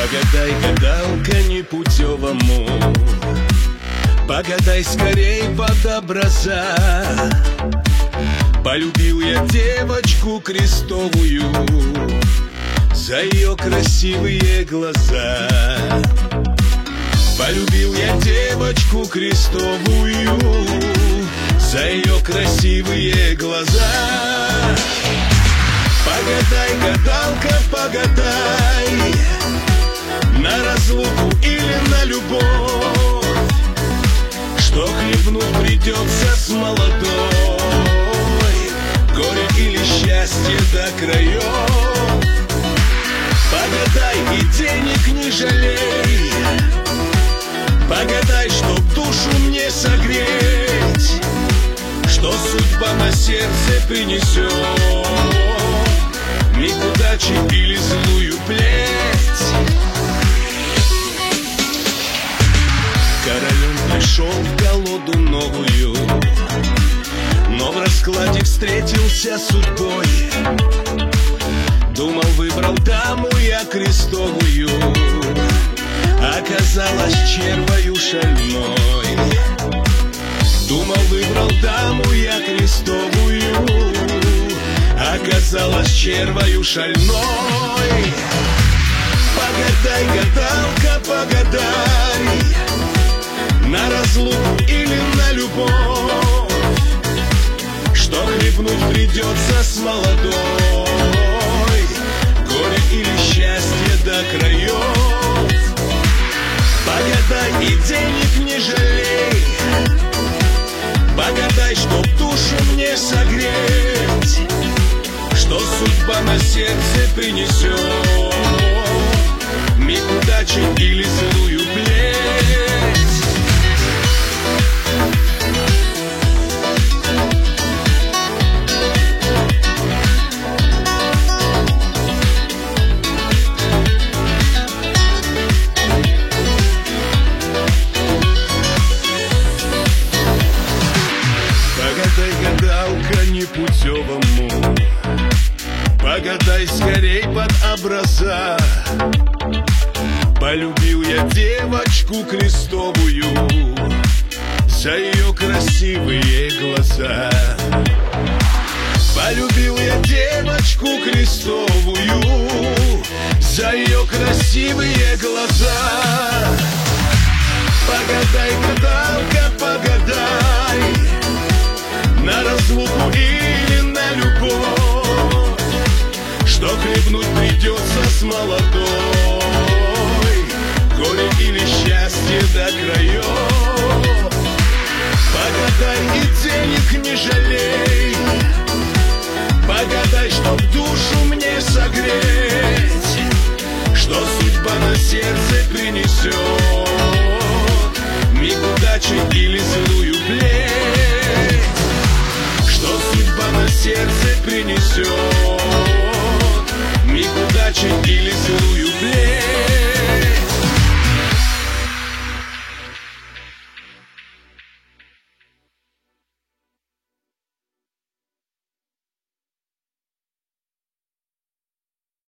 Погадай, гадалка, непутевому, погадай скорей под образа. Полюбил я девочку крестовую за ее красивые глаза. Полюбил я девочку крестовую за ее красивые глаза. Погадай, гадалка, погадай, на разлуку или на любовь, что хлебнуть придется с молодой, горе или счастье до краев. Погадай и денег не жалей, погадай, чтоб душу мне согреть, что судьба на сердце принесет миг удачи или злую плеть. Королем пришел в колоду новую, но в раскладе встретился с судьбой. Думал, выбрал даму я крестовую, оказалась червою шальной. Думал, выбрал даму я крестовую, оказалась червою шальной. Погадай, гадалка, погадай, на разлуку или на любовь, что хлебнуть придется с молодой, горе или счастье до краев. Погадай и денег не жалей, погадай, чтоб душу мне согреть, что судьба на сердце принесет миг удачи или злую плеть. Погадай, гадалка, непутевому, погадай скорей под образа. Полюбил я девочку крестовую за ее красивые глаза. Полюбил я девочку крестовую за ее красивые глаза. Погадай, гадалка, погадай, на разлуку или на любовь, что хлебнуть придется с молодой,